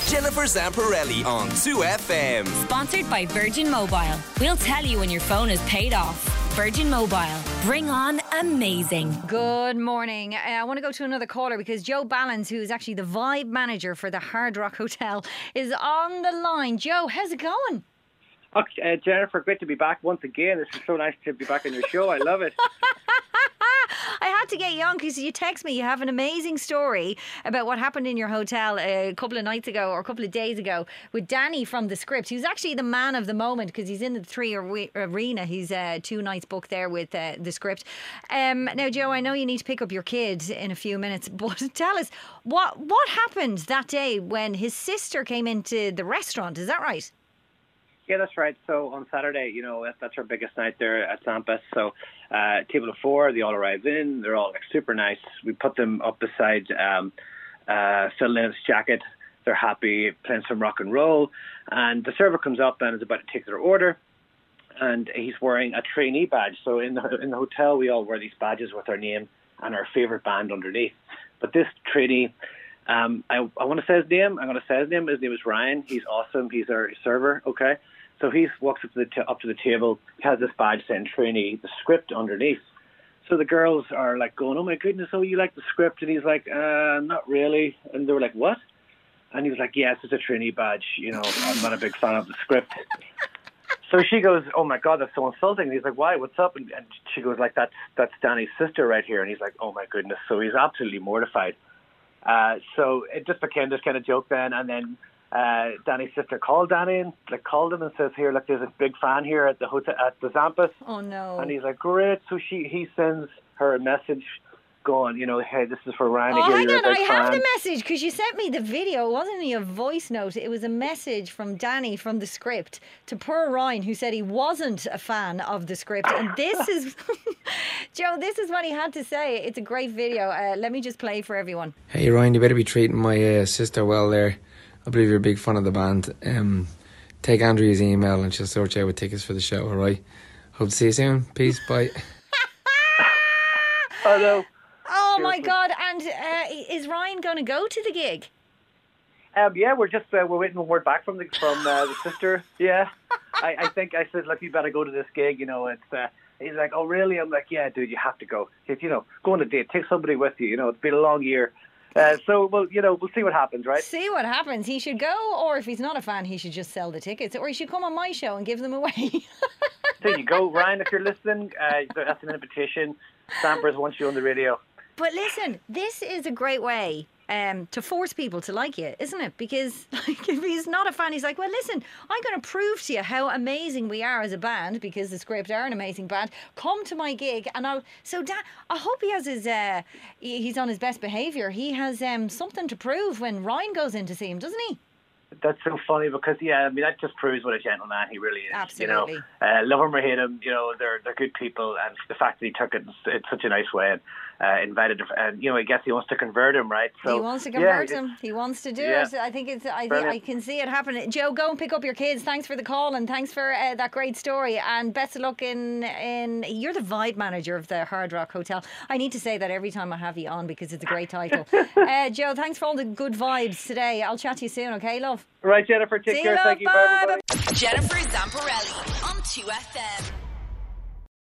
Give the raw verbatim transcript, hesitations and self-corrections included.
Jennifer Zamparelli on two F M. Sponsored by Virgin Mobile. We'll tell you when your phone is paid off. Virgin Mobile. Bring on amazing. Good morning. Uh, I want to go to another caller because Joe Ballins, who is actually the vibe manager for the Hard Rock Hotel, is on the line. Joe, how's it going? Oh, uh, Jennifer, great to be back once again. This is so nice to be back on your show. I love it. I had to get you on because you text me. You have an amazing story about what happened in your hotel a couple of nights ago or a couple of days ago with Danny from The Script, who's actually the man of the moment because he's in the Three Arena. He's uh, two nights booked there with uh, The Script. Um, now, Joe, I know you need to pick up your kid in a few minutes, but tell us, what what happened that day when his sister came into the restaurant? Is that right? Yeah, that's right. So on Saturday, you know, that's our biggest night there at Zampas. So uh, table of four, they all arrive in. They're all like super nice. We put them up beside um, uh, Phil Lynnett's jacket. They're happy, playing some rock and roll. And the server comes up and is about to take their order. And he's wearing a trainee badge. So in the in the hotel, we all wear these badges with our name and our favourite band underneath. But this trainee, um, I, I want to say his name. I'm going to say his name. His name is Ryan. He's awesome. He's our server. Okay. So he walks up to the t- up to the table, has this badge saying trainee, The Script underneath. So the girls are like going, oh my goodness, oh, you like The Script? And he's like, uh, not really. And they were like, what? And he was like, yes, it's a trainee badge. You know, I'm not a big fan of The Script. So she goes, oh my God, that's so insulting. And he's like, why? What's up? And, and she goes like, that's that's Danny's sister right here. And he's like, oh my goodness. So he's absolutely mortified. Uh, so it just became this kind of joke then. And then Uh, Danny's sister called Danny and like called him and says, "Here, look, there's a big fan here at the hotel at the Zampas." Oh no! And he's like, "Great." So she he sends her a message, going, you know, "Hey, this is for Ryan. Oh, here, hang you're on! a big I fan." have the message because you sent me the video. It wasn't a voice note. It was a message from Danny from The Script to poor Ryan, who said he wasn't a fan of The Script. And this is, Joe, this is what he had to say. It's a great video. Uh, let me just play for everyone. Hey Ryan, you better be treating my uh, sister well there. I believe you're a big fan of the band. Um, take Andrea's email and she'll sort you out with tickets for the show, alright? Hope to see you soon. Peace, bye. Hello. Oh my God. And uh, is Ryan going to go to the gig? Um, yeah, we're just uh, we're waiting for word back from the from uh, the sister. Yeah, I, I think I said, look, you better go to this gig. You know, it's. Uh, he's like, oh really? I'm like, yeah, dude, you have to go. If, you know, go on a date, take somebody with you. You know, it's been a long year. Uh, so, well, you know, we'll see what happens, right? See what happens. He should go, or if he's not a fan, he should just sell the tickets, or he should come on my show and give them away. There you go, Ryan. If you're listening, uh, that's an invitation. Sampers wants you on the radio. But listen, this is a great way um, to force people to like you, isn't it? Because like, if he's not a fan, he's like, well, listen, I'm going to prove to you how amazing we are as a band, because The Script are an amazing band. Come to my gig, and I'll. So Dan, I hope he has his. Uh, he's on his best behaviour. He has um, something to prove when Ryan goes in to see him, doesn't he? That's so funny because, yeah, I mean, that just proves what a gentleman he really is. Absolutely. You know, uh, love him or hate him, you know, they're they're good people, and the fact that he took it in such a nice way and uh, invited him, and, you know, I guess he wants to convert him, right? So he wants to convert yeah, him. He wants to do yeah. it. I think it's. I think I can see it happening. Joe, go and pick up your kids. Thanks for the call and thanks for uh, that great story. And best of luck in in. You're the vibe manager of the Hard Rock Hotel. I need to say that every time I have you on because it's a great title. uh, Joe, thanks for all the good vibes today. I'll chat to you soon. Okay, love. Right, Jennifer. Take See care. you, Thank you. bye. Bye, bye. Jennifer Zamparelli on two F M.